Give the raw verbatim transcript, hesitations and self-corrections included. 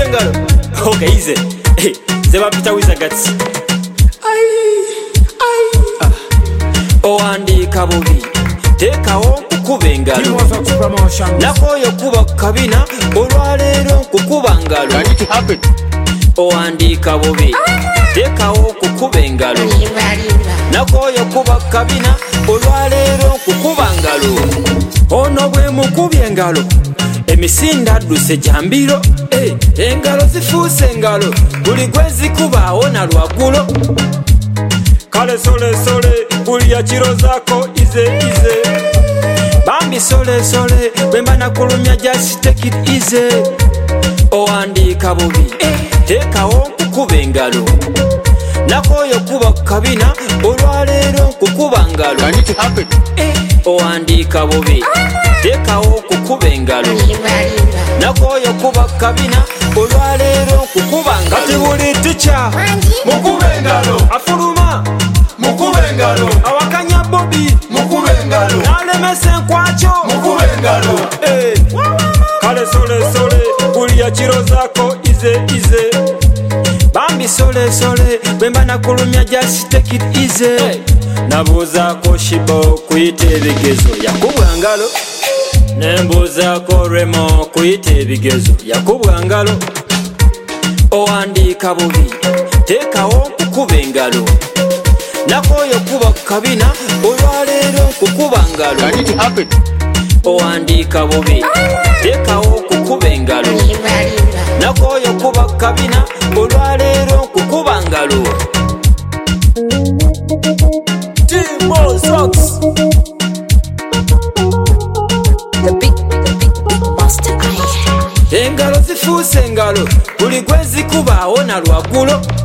engalo. Okay, easy. Hey, zeba pita wizagati. Owandika bubi tekawo kukuba engalo nakoyo kuba kabina olwaleero kukuba ngalo. Owandika bubi tekawo kukuba engalo nakoyo kuba kabina olwaleero kukuba ngalo. Ono bwe mukubye engalo emisinda adduse jambiro. Hey, engalo zifuuse engalo buli gwe zikubaawo na lwagulo. Kale sole sole buli yakirozako ize ize bambi sole sole bwemba nakulumya just take it easy. Owandika bubi tekawo kukuba engalo nakoyo kuba kabina olwaleero kukuba ngalo. Owandika bubi tekawo kukuba engalo nakoyo kuba kabina olwaleero kukuba ngalo. Kati buli ticha mukube engalo afuluma mukube engalo awakanya bobi mukube engalo nalemesa enkwacho mukube engalo. Hey. Kale sole sole buli yakirozako ize ize bambi sole sole bwemba nakulumya just take it easy. Hey. Nabuuzaako shibo kuyita ebigezo yakubwa ngalo nembuuzaako remo kuyita ebigezo yakubwa ngalo. Owandika bubi tekawo kukuba engalo nakoyo kuba kabina olwaleero kukuba ngalo. Owandika bubi tekawo kukuba engalo nakoyo kuba kabina olwaleero kukuba ngalo. Timbo Socks. The big, the big, big master eye. Engalo zifuuse engalo buli gwe zikubaawo na lwagulo.